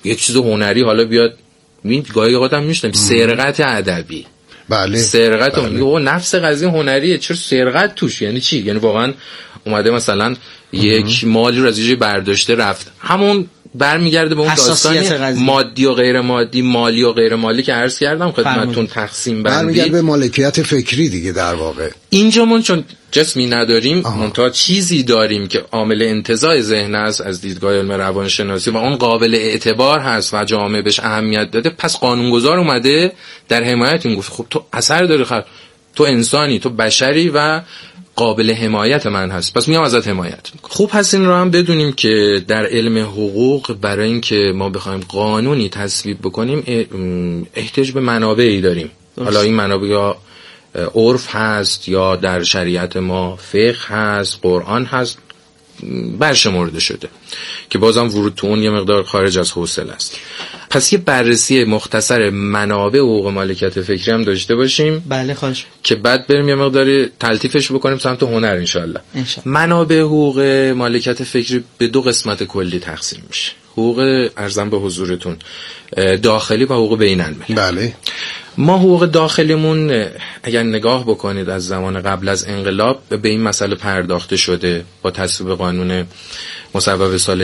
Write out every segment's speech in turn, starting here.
یک چیز هنری حالا بیاد گاهی اوقات هم میشنم سرقت ادبی. بله سرقت میگه نفس قضیه هنریه، چرا سرقت توش؟ یعنی چی؟ یعنی واقعا اومده مثلا یک مالی رو از یه جای برداشته رفت، همون برمیگرده به اون داستان مادی و غیر مادی، مالی و غیر مالی که عرض کردم خدمتتون، تقسیم بندی برمیگرده به مالکیت فکری دیگه. در واقع اینجا ما چون جسمی نداریم منتها چیزی داریم که عامل انتزاع ذهن است از دیدگاه علم روانشناسی و اون قابل اعتبار هست و جامعه بهش اهمیت داده، پس قانونگذار اومده در حمایت این گفت خب تو اثر داری، تو انسانی، تو بشری و قابل حمایت من هست، پس میام ازت حمایت. خوب هست این رو هم بدونیم که در علم حقوق برای اینکه ما بخوایم قانونی تصویب بکنیم احتیاج به منابعی داریم. حالا این منابع یا عرف هست یا در شریعت ما فقه هست، قرآن هست، برشمرده شده که بازم ورود تو اون یه مقدار خارج از حوصله است. پس یه بررسی مختصر منابع حقوق مالکیت فکری هم داشته باشیم. بله خواهش، که بعد بریم یه مقداری تلطیفش بکنیم سمت هنر انشالله. منابع حقوق مالکیت فکری به دو قسمت کلی تقسیم میشه. حقوق ارزم به حضورتون داخلی و حقوق بین المللی. بله. ما حقوق داخلیمون اگر نگاه بکنید از زمان قبل از انقلاب به این مسئله پرداخته شده با تصویب قانون مصوب سال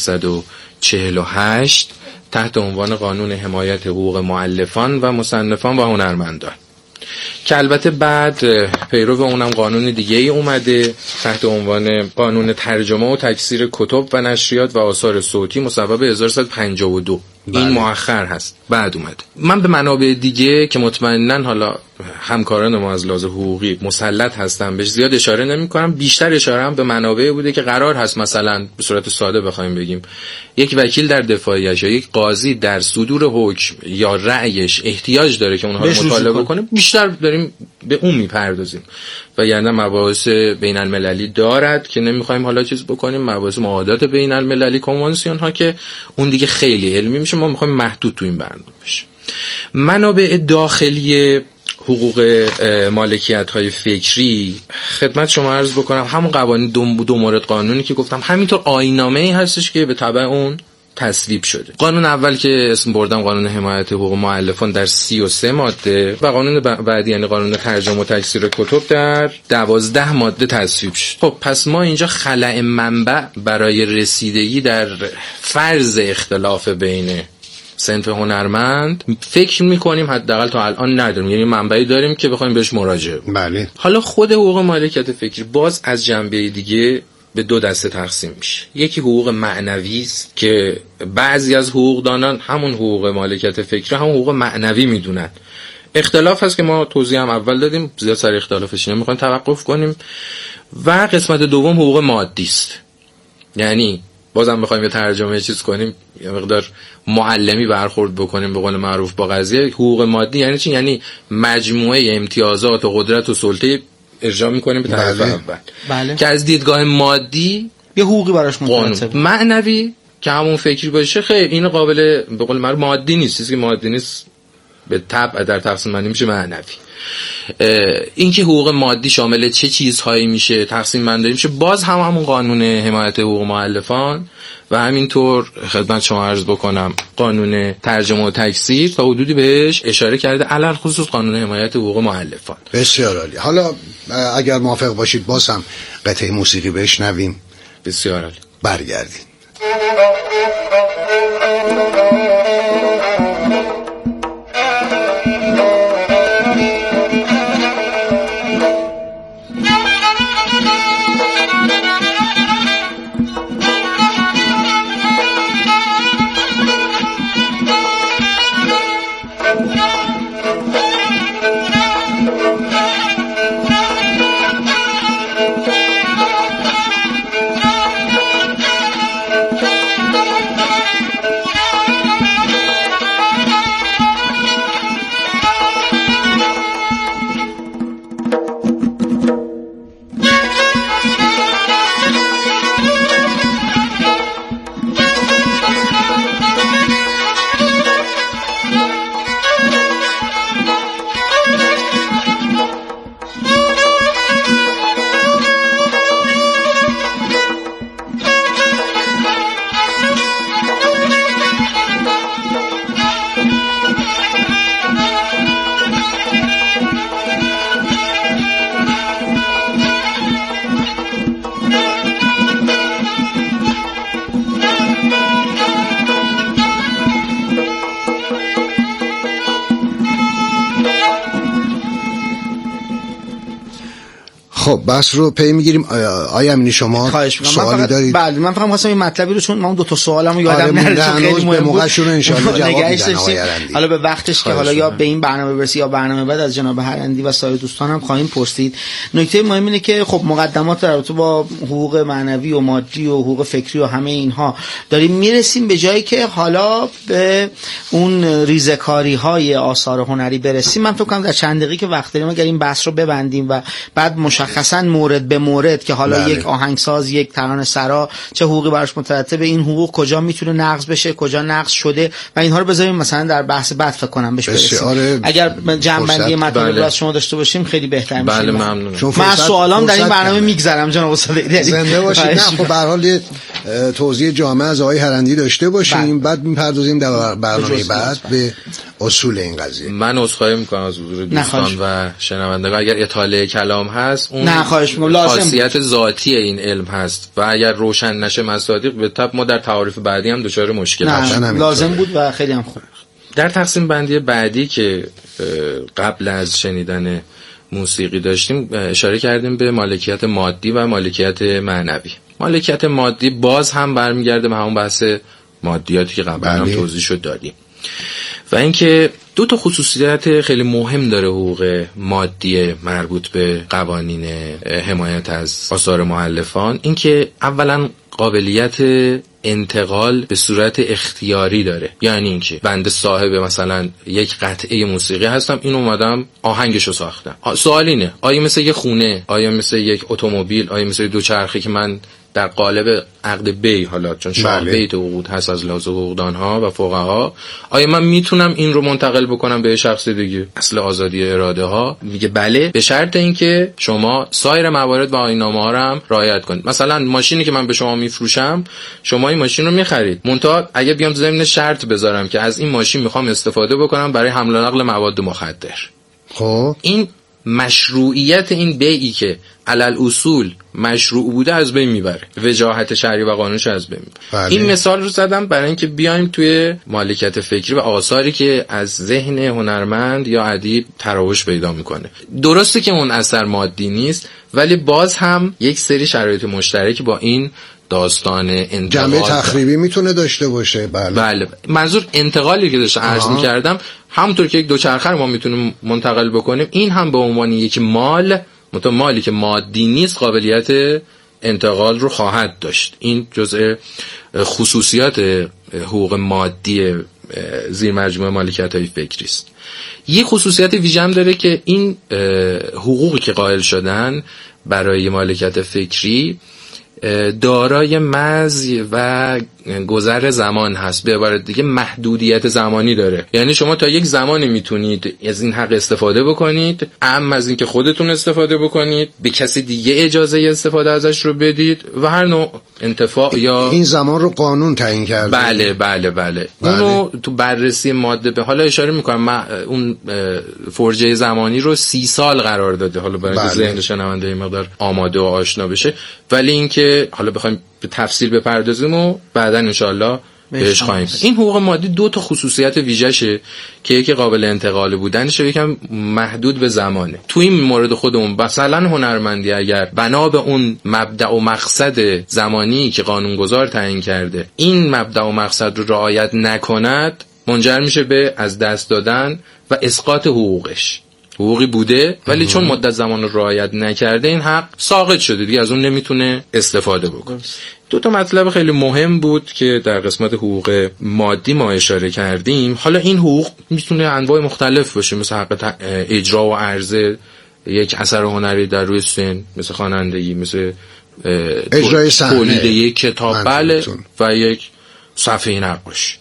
1148 تحت عنوان قانون حمایت حقوق مؤلفان و مصنفان و هنرمندان، که البته بعد پیرو اونم قانون دیگه ای اومده تحت عنوان قانون ترجمه و تکثیر کتب و نشریات و آثار صوتی مصوب 1152. این مؤخر هست، بعد اومده. من به منابع دیگه که مطمئناً حالا همکاران ما از لحاظ حقوقی مسلط هستن بهش زیاد اشاره نمی کنم، بیشتر اشاره هم به منابع بوده که قرار هست مثلا به صورت ساده بخوایم بگیم یک وکیل در دفاعیش یا یک قاضی در صدور حکم یا رأیش احتیاج داره که اونها رو مطالعه کنه، بیشتر داریم به اون میپردازیم و یعنی مباحث بین المللی دارد که نمیخوایم حالا چیز بکنیم، مباحث معاهدات بین المللی، کنوانسیون ها که اون دیگه خیلی علمی میشه، ما میخوایم محدود تو این برنامه بشه. منابع داخلی حقوق مالکیت های فکری خدمت شما عرض بکنم همون قوانین دو مورد قانونی که گفتم، همینطور آیین‌نامه‌ای هستش که به تبع اون تصویب شده. قانون اول که اسم بردم قانون حمایت حقوق مؤلفان در 33 ماده و قانون بعدی یعنی قانون ترجمه و تکثیر کتب در 12 ماده تصویب شد. خب پس ما اینجا خلأ منبع برای رسیدگی در فرض اختلاف بین صنف هنرمند فکر میکنیم حداقل تا الان نداریم، یعنی منبعی داریم که بخوایم بهش مراجعه کنیم. بله. حالا خود حقوق مالکیت فکری باز از جنبه دیگه به دو دسته تقسیم میشه. یکی حقوق معنوی است که بعضی از حقوقدانان همون حقوق مالکیت فکری همون حقوق معنوی میدونن. اختلاف هست که ما توضیح هم اول دادیم، زیاد سر اختلافش نمیخوایم توقف کنیم. و قسمت دوم حقوق مادی است، یعنی بازم بخوایم یه ترجمه چیز کنیم یه مقدار معلمی برخورد بکنیم به قول معروف با قضیه، حقوق مادی یعنی چی؟ یعنی مجموعه امتیازات و قدرت و سلطه ارجاع میکنیم به طرف اول. بله. که از دیدگاه مادی یه حقوقی براش مترتبه. معنوی که همون فکری باشه خیر این قابل به قول معروف مادی نیست، چیزی که مادی نیست به طبع در تقسیم بندی میشه معنوی. این که حقوق مادی شامل چه چیزهایی میشه تقسیم بندی میشه، باز همون قانون حمایت حقوق مؤلفان و همینطور خدمت شما عرض بکنم قانون ترجمه و تکثیر تا حدودی بهش اشاره کرده، علل خصوص قانون حمایت حقوق مؤلفان. بسیار عالی. حالا اگر موافق باشید باز هم قطعه موسیقی بشنویم. بسیار عالی. برگردیم. خب بس رو پی میگیریم. آیا امینی شما سوالی دارید؟ بله من فقط خواستم این مطلبی رو، چون من دو تا سوالمو یادم نره، چون خیلی مهم بود. موقعشون ان شاء الله جواب میدن حالا به وقتش که حالا یا به این برنامه برسی یا برنامه بعد از جناب هرندی و سایر دوستان هم خواهیم پرسید. نکته مهم اینه که خب مقدمات در رابطه با حقوق معنوی و مادی و حقوق فکری و همه اینها داریم میرسیم به جایی که حالا به اون ریزه‌کاری‌های آثار هنری برسیم. من فکر کنم در چند دقیقه که وقت داریم اگر این بحث رو ببندیم و بعد مشخصاً مورد به مورد که حالا یک آهنگساز، یک ترانه‌سرا چه حقوقی براش مترتبه، این حقوق کجا میتونه نقض بشه، کجا نقض شده و اینها رو بذاریم مثلا در بحث بعد فکر کنم بهش برسیم. اگر جنبندی مطلب رو از شما داشته باشیم خیلی بهتر میشه. بله ممنونم. من سوالام در این برنامه میگذرم جناب استاد. زنده باشید. نه خب به هر حال توضیح جامع از آقای هرندی داشته باشیم، بعد میپردازیم در برنامه بعد به اصول این قضیه. من عذرخواهی میکنم از حضور دوستان و شنوندگان اگر اطاله کلام هست، اون خاصیت ذاتی این علم هست و اگر روشن نشه مصادیق به تبع ما در تعاریف بعدی هم دچار مشکل هستیم. لازم بود و خیلی هم خوب. در تقسیم بندی بعدی که قبل از شنیدن موسیقی داشتیم اشاره کردیم به مالکیت مادی و مالکیت معنوی. مالکیت مادی باز هم برمیگرده به همون بحث مادیاتی که قبلا هم توضیح شد دادیم و اینکه دو تا خصوصیت خیلی مهم داره حقوق مادی مربوط به قوانین حمایت از آثار مؤلفان. اینکه اولا قابلیت انتقال به صورت اختیاری داره، یعنی اینکه بنده صاحب مثلا یک قطعه موسیقی هستم، این اومدم آهنگشو ساختم. سوال اینه آیا مثل یک خونه، آیا مثل یک اتومبیل، آیا مثل دوچرخه که من در قالب عقد بی، حالا چون شاه بیت عقود هست از لحاظ حقوقدانها و فقها، آیا من میتونم این رو منتقل بکنم به شخص دیگه؟ اصل آزادی اراده ها میگه بله، به شرط اینکه شما سایر موارد و آیین‌نامه‌ها رو هم رعایت کنید. مثلا ماشینی که من به شما میفروشم، شما این ماشین رو میخرید، منتها اگه بیام ضمن شرط بذارم که از این ماشین میخوام استفاده بکنم برای حمل و نقل مواد مخدر، خب این مشروعیت این بیعی که علل اصول مشروع بوده از بین میبره، وجاهت شرعی و قانونش از بین میبره. این مثال رو زدم برای اینکه بیایم توی مالکیت فکری و آثاری که از ذهن هنرمند یا ادیب تراوش پیدا میکنه. درسته که اون اثر مادی نیست، ولی باز هم یک سری شرایط مشترکی با این داستان انتقال جنبه تخریبی میتونه داشته باشه. بله منظور انتقالی که داشتم عرض میکردم، همونطور که یک دوچرخه رو ما میتونیم منتقل بکنیم، این هم به عنوان یک مالی که مادی نیست قابلیت انتقال رو خواهد داشت. این جزء خصوصیات حقوق مادی زیر مجموعه مالکیت‌های فکری است. یک خصوصیت ویژه هم داره که این حقوقی که قائل شدن برای مالکیت فکری دارای مزی و گذر زمان هست، به عبارت دیگه محدودیت زمانی داره. یعنی شما تا یک زمانی میتونید از این حق استفاده بکنید، اما از این که خودتون استفاده بکنید، به کسی دیگه اجازه استفاده ازش رو بدید و هر نوع انتفاع یا این زمان رو قانون تعیین کرده. بله. اونو تو بررسی ماده به حالا اشاره میکنم، اون فرجه زمانی رو 30 سال قرار داده، حالا برای اینکه ذهن شنونده مقدار آماده و آشنا بشه. ولی اینکه حالا بخوایم به تفصیل بپردازیم و بعداً انشاءالله بهش خواهیم. این حقوق مادی دو تا خصوصیت ویژه‌شه که یکی قابل انتقال بودنشه، یکم محدود به زمانه. تو این مورد خودمون مثلا هنرمندی اگر بنا به اون مبدأ و مقصد زمانی که قانونگذار تعیین کرده این مبدأ و مقصد رو رعایت نکند، منجر میشه به از دست دادن و اسقاط حقوقش. حقوقی بوده ولی چون مدت زمان رو رعایت نکرده این حق ساقط شده، دیگه از اون نمیتونه استفاده بکنه. دو تا مطلب خیلی مهم بود که در قسمت حقوق مادی ما اشاره کردیم. حالا این حقوق میتونه انواع مختلف باشه، مثل حق اجرا و عرضه یک اثر هنری در روی سن، مثل خوانندگی، مثل اجرای صحنه، تولید یک کتاب بله و یک صفحه نقاشی.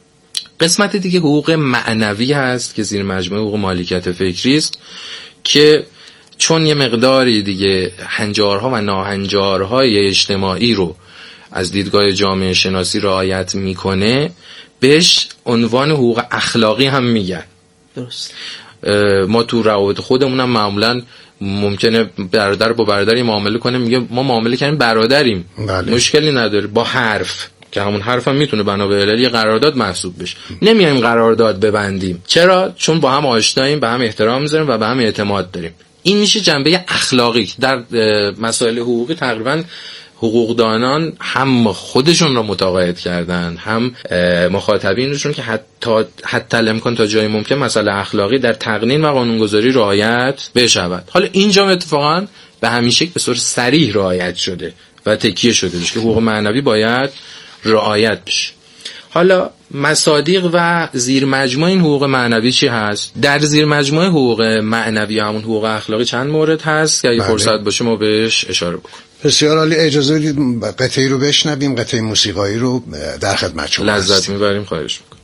قسمت دیگه حقوق معنوی هست که زیر مجموعه حقوق مالکیت فکری است که چون یه مقداری دیگه هنجارها و ناهنجارهای اجتماعی رو از دیدگاه جامعه شناسی رعایت میکنه، بهش عنوان حقوق اخلاقی هم میگن. درست. ما تو روابط خودمون هم معمولا ممکنه برادر با برادری معامله کنه، میگه ما معامله کردیم برادریم، مشکلی نداره، با حرف که همون حرف هم میتونه بنا به علل یه قرارداد محسوب بشه. نمیایم قرارداد ببندیم. چرا؟ چون با هم آشناییم، به هم احترام میذاریم و به هم اعتماد داریم. این میشه جنبه اخلاقی. در مسائل حقوقی تقریبا حقوقدانان هم خودشون را متقاعد کردن، هم مخاطبینشون که حتی الامکان تا جای ممکن مسائل اخلاقی در تقنین و قانونگذاری رعایت بشود. حالا اینجا اتفاقا به همیشه به صورت صریح رعایت شده و تکیه شده که حقوق معنوی باید رعایت بشه. حالا مصادیق و زیر مجموعه این حقوق معنوی چی هست؟ در زیر مجموعه حقوق معنوی همون حقوق اخلاقی چند مورد هست که اگه فرصت باشه ما بهش اشاره بکنیم. بسیار عالی. اجازه بدید قطعی رو بشنویم، قطعی موسیقایی رو در خدمت شما لذت میبریم. خواهش میکنم.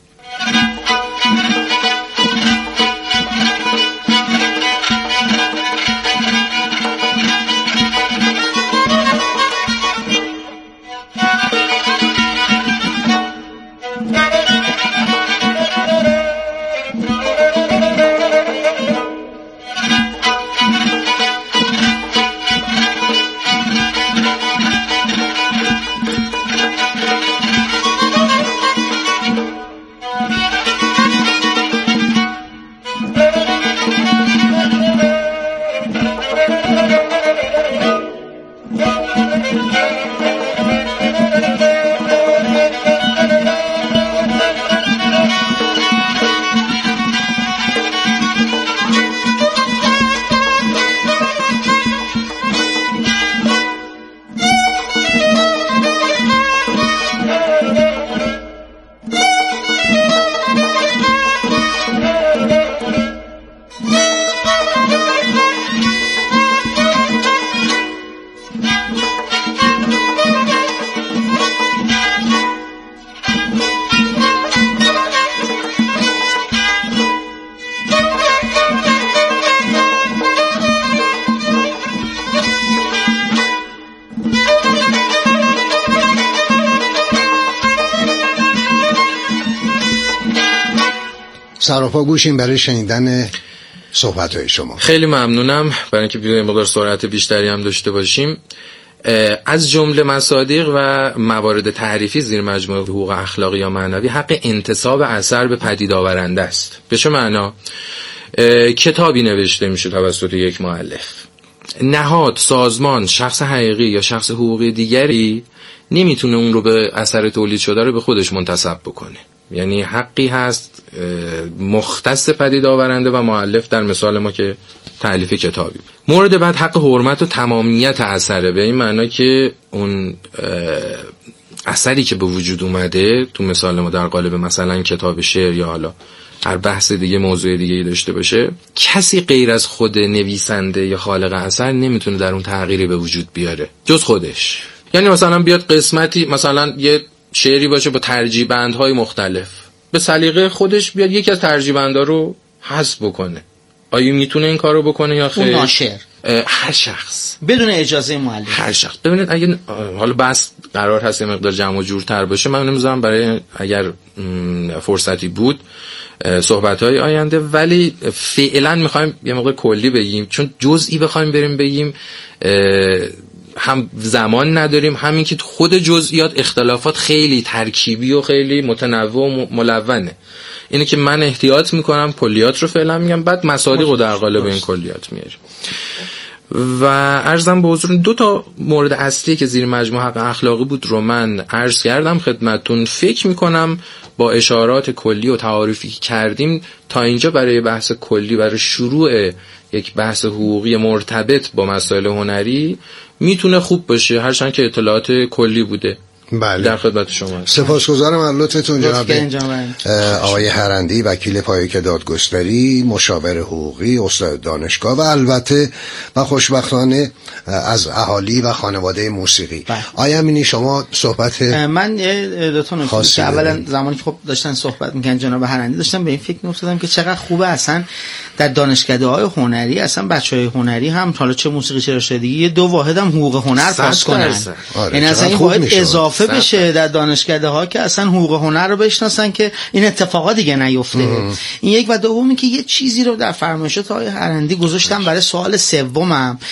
سراپا گوشیم برای شنیدن صحبت‌های شما. خیلی ممنونم. برای اینکه بیایم مقدار سرعت بیشتری هم داشته باشیم، از جمله مصادیق و موارد تعریفی زیر مجموعه حقوق اخلاقی یا معنوی حق انتساب اثر به پدید آورنده است. به چه معنا؟ کتابی نوشته میشه توسط یک مؤلف، نهاد، سازمان، شخص حقیقی یا شخص حقوقی دیگری نمیتونه اون رو به اثر تولید شده رو به خودش منتسب بکنه. یعنی حقی هست مختص پدید آورنده و مؤلف، در مثال ما که تألیف کتابی. مورد بعد حق حرمت و تمامیت اثره، به این معنی که اون اثری که به وجود اومده تو مثال ما در قالب مثلا کتاب شعر یا حالا هر بحث دیگه موضوع دیگه داشته باشه، کسی غیر از خود نویسنده یا خالق اثر نمیتونه در اون تغییری به وجود بیاره جز خودش. یعنی مثلا بیاد قسمتی، مثلا یه شعری باشه با ترجیع بندهای مختلف، به سلیقه خودش بیاد یکی از ترجیع بندها رو حذف بکنه. آیا میتونه این کارو بکنه یا خیر؟ اون ناشر، هر شخص بدون اجازه مؤلف، هر شخص. ببینید اگه حالا بس قرار هست یه مقدار جمع و جورتر باشه، من نمیذارم برای اگر فرصتی بود صحبت‌های آینده، ولی فعلا میخوایم یه مقدار کلی بگیم، چون جزئی بخوایم بریم بگیم هم زمان نداریم، همین که خود جزئیات اختلافات خیلی ترکیبی و خیلی متنوع و ملونه. اینه که من احتیاط میکنم کلیات رو فعلا میگم، بعد مصادیق رو در قالب این کلیات میاریم. و عرضم به حضور دو تا مورد اصلی که زیر مجموعه حق اخلاقی بود رو من عرض کردم خدمتتون. فکر میکنم با اشارات کلی و تعاریفی که کردیم تا اینجا برای بحث کلی، برای شروع یک بحث حقوقی مرتبط با مسائل هنری میتونه خوب باشه، هرچند که اطلاعات کلی بوده. بله. در خدمت شما. سپاسگزارم از لطفتون جناب آقای هرندی، وکیل پایک دادگستری، مشاور حقوقی، استاد دانشگاه و البته و خوشبختانه از اهالی و خانواده موسیقی. آیا امینی شما صحبت من دو تا نکته که اولا زمانی که خب داشتن صحبت می‌کردن جناب هرندی، داشتم به این فکر می‌افتادم که چقدر خوبه اصلا در دانشکده‌های هنری اصلا بچه‌های هنری هم حالا چه موسیقی چه رشته دیگه یه دو واحد هم حقوق هنر پاس کنن. این اصلا این واحد اضافه بشه در دانشکده‌ها که اصلا حقوق هنر رو بشناسن که این اتفاقا دیگه نیفته. این یک. و دومی که یه چیزی رو در فرمایشات آقای هرندی گذاشتم برای سوال سومم،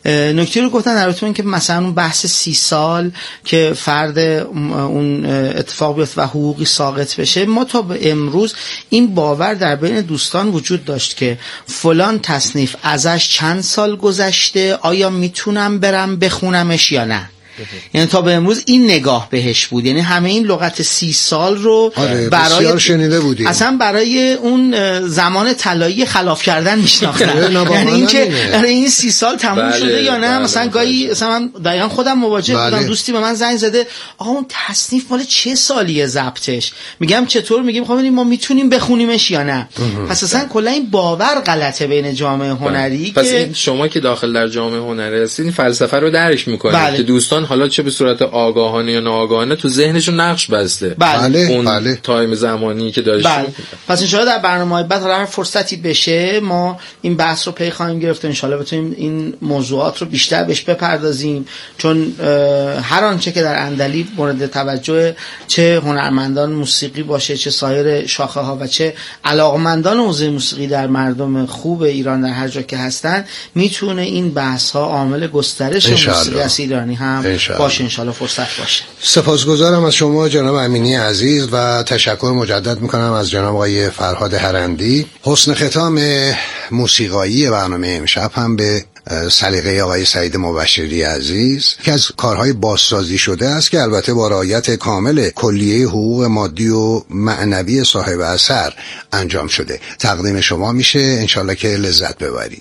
نکته رو گفتن در رابطه این که مثلا اون بحث 30 سال که فرد اون اتفاق بیفته و حقوقی ساقط بشه، ما تا به امروز این باور در بین دوستان وجود داشت که فلان تصنیف ازش چند سال گذشته، آیا میتونم برم بخونمش یا نه. یعنی تا به امروز این نگاه بهش بود، یعنی همه این لغت 30 سال رو برای شنیده بودیم، اصلا برای اون زمان طلایی خلاف کردن میشناختن. یعنی اینکه این 30 سال تموم شده یا نه. مثلا گاهی مثلا من دقیقاً خودم مواجه بودم، دوستی به من زنگ زده آقا اون تصنیف مال چه سالیه ضبطش؟ میگم چطور؟ میگیم خب ما میتونیم بخونیمش یا نه. پس اصلا کلا این باور غلطه بین جامعه هنری. پس که شما که داخل در جامعه هنری هستین فلسفه رو درک میکنید که دوستان حالا چه به صورت آگاهانه یا ناآگاهانه تو ذهنشون نقش بسته. اون تایم زمانی که داشتیم. پس ان شاءالله در برنامه‌های بعد حالا هر فرصتی بشه ما این بحث رو پی خواهیم گرفت، ان شاءالله بتونیم این موضوعات رو بیشتر بهش بپردازیم، چون هر آنچه که در عندلیب مورد توجه چه هنرمندان موسیقی باشه، چه سایر شاخه‌ها و چه علاقمندان حوزه موسیقی در مردم خوب ایران در هر جا که هستن، میتونه این بحث‌ها عامل گسترش موسیقی ایرانی هم باشه. انشالله فرصت باشه. سپاسگزارم از شما جناب امینی عزیز و تشکر مجدد میکنم از جناب آقای فرهاد هرندی. حسن ختام موسیقایی برنامه امشب هم به سلیقه آقای سعید مبشری عزیز که از کارهای بازسازی شده است که البته با رعایت کامل کلیه حقوق مادی و معنوی صاحب اثر انجام شده. تقدیم شما میشه، انشالله که لذت ببرید.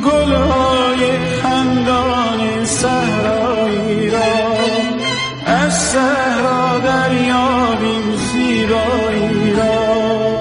گلهای خندان صحرایی را، از صحرا دریابیم زیبایی را.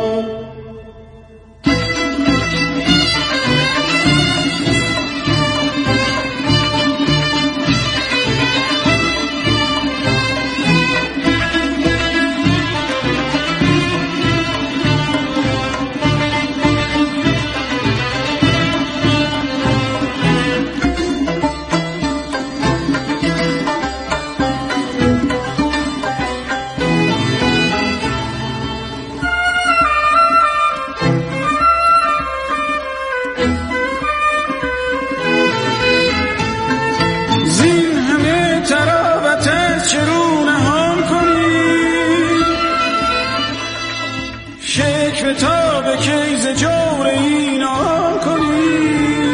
تا به کیز جور اینا کنی،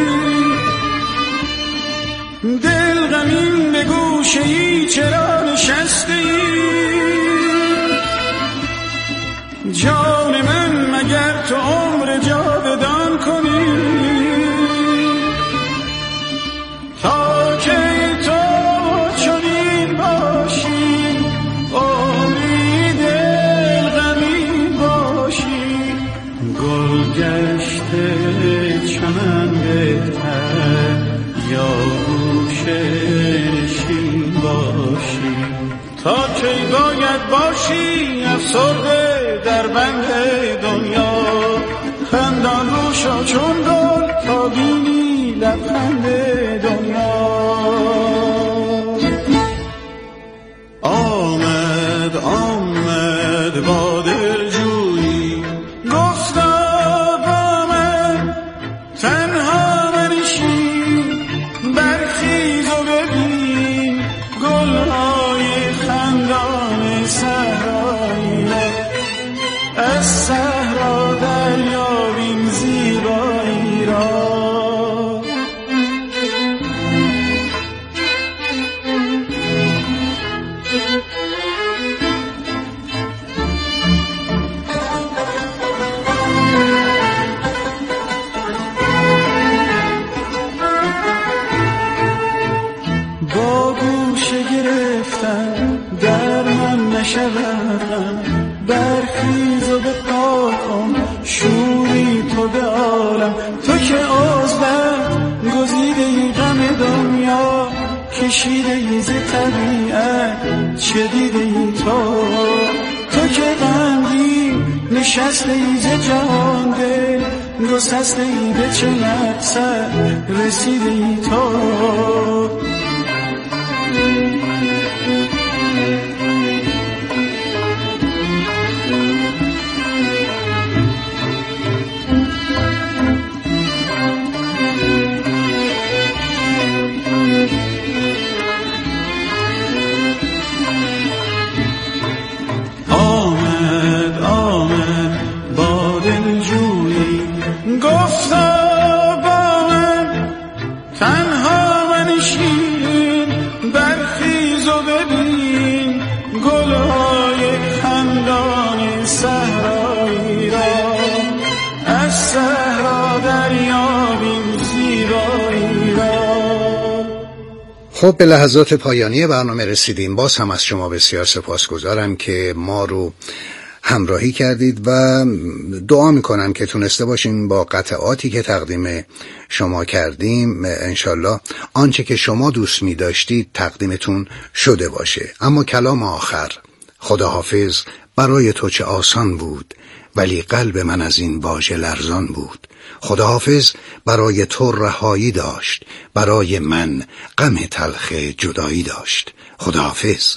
دل غمین به گوشه ای چرا نشسته ای؟ جان من مگر تو عمر جاودان کنی؟ تا که تو چنین باشی، عمری دل غمین باشی، گل گشته چمن بهتر یا گوشه نشین باشی. تا کی باید باشی افسرده در بند دنیا، خندان روشا چون گل تا بینی لبخند دنیا. آمد آمد با دلجویی، گفتا با من تنها منشین، برخیز و ببین گلهای خندان صحرایی را، از صحرا دریابیم زیبایی را. با گوشه گرفتن در من نشود، برخیز و به پا کن شوری تو به عالم. تو که عضوت گزیده ای غم دنیا، کشیده ای ز طبیعت چه دیده ای تو؟ تو که غمگین نشسته ای ز جهان دل، گسسته ای به چه مقصد رسیده ای تو؟ آمد آمد با دلجویی، گفتا با من تنها منشین، برخیز و ببین گلهای خندان صحرایی را، از صحرا دریابیم زیبایی را. خب به لحظات پایانی برنامه رسیدیم. باز هم از شما بسیار سپاسگزارم که ما رو همراهی کردید و دعا میکنم که تونسته باشین با قطعاتی که تقدیم شما کردیم انشالله آنچه که شما دوست می داشتید تقدیمتون شده باشه. اما کلام آخر، خداحافظ برای تو چه آسان بود، ولی قلب من از این واژه لرزان بود. خداحافظ برای تو رهایی داشت، برای من غم تلخ جدایی داشت. خداحافظ.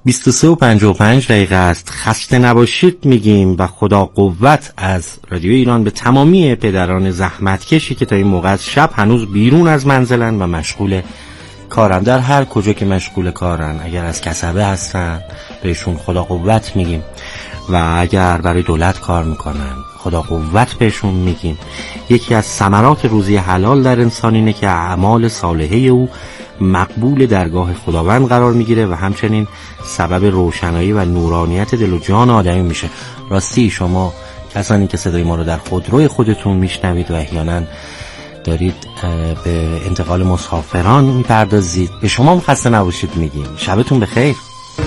23:55 است. خسته نباشید میگیم و خدا قوت از رادیو ایران به تمامی پدران زحمتکشی که تا این موقع از شب هنوز بیرون از منزلن و مشغول کارن، در هر کجا که مشغول کارن. اگر از کسبه هستن بهشون خدا قوت میگیم و اگر برای دولت کار میکنن خدا قوت بهشون میگیم. یکی از ثمرات روزی حلال در انسان اینه که اعمال صالحه او مقبول درگاه خداوند قرار میگیره و همچنین سبب روشنایی و نورانیت دل و جان آدمی میشه. راستی شما کسانی که صدای ما رو در خودروی خودتون میشنوید و احیانا دارید به انتقال مسافران میپردازید، به شما هم خسته نباشید میگیم. شبتون بخیر.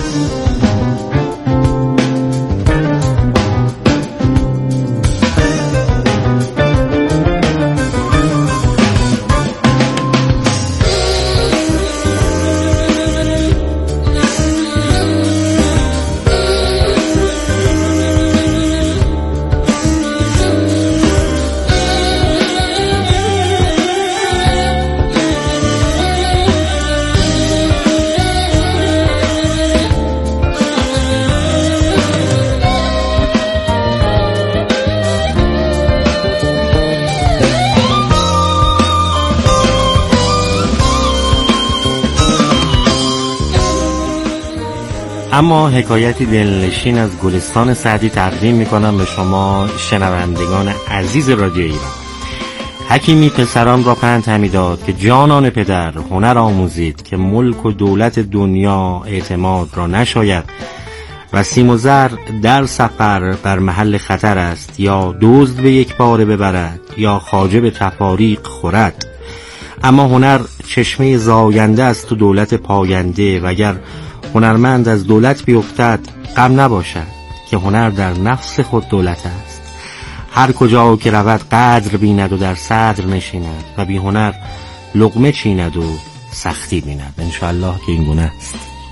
اما حکایتی دلنشین از گلستان سعدی تقدیم میکنم به شما شنوندگان عزیز رادیو ایران. حکیمی پسران را پند همی داد که جانان پدر هنر آموزید، که ملک و دولت دنیا اعتماد را نشاید و سیم و زر در سفر بر محل خطر است. یا دزد به یک باره ببرد یا خواجه به تفاریق خورد. اما هنر چشمه زاینده است و دولت پاینده، و اگر هنرمند از دولت بیفتد غم نباشد که هنر در نفس خود دولت است. هر کجا که رود قدر بیند و در صدر نشیند و بی هنر لقمه چیند و سختی بیند. انشاءالله که این گونه است.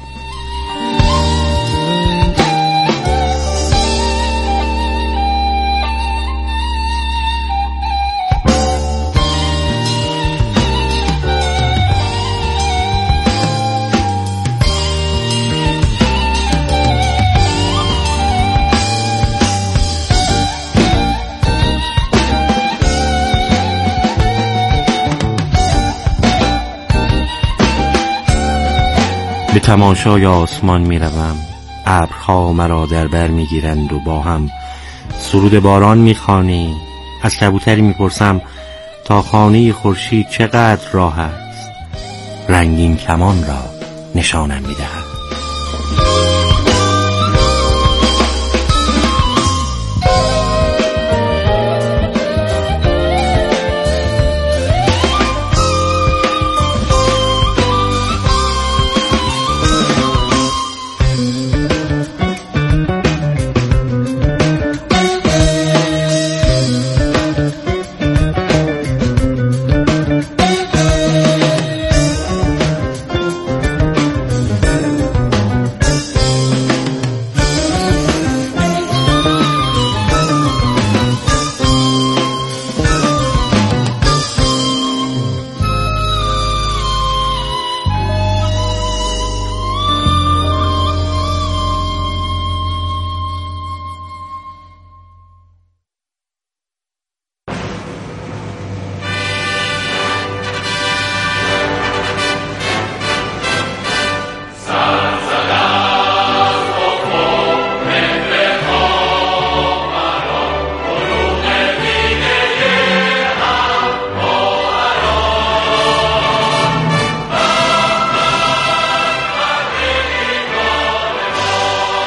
به تماشای آسمان می روم، ابرها مرا در بر می گیرند و با هم سرود باران می خوانی. از کبوتری می پرسم تا خانه خورشید چقدر راه است، رنگین کمان را نشانم می دهد.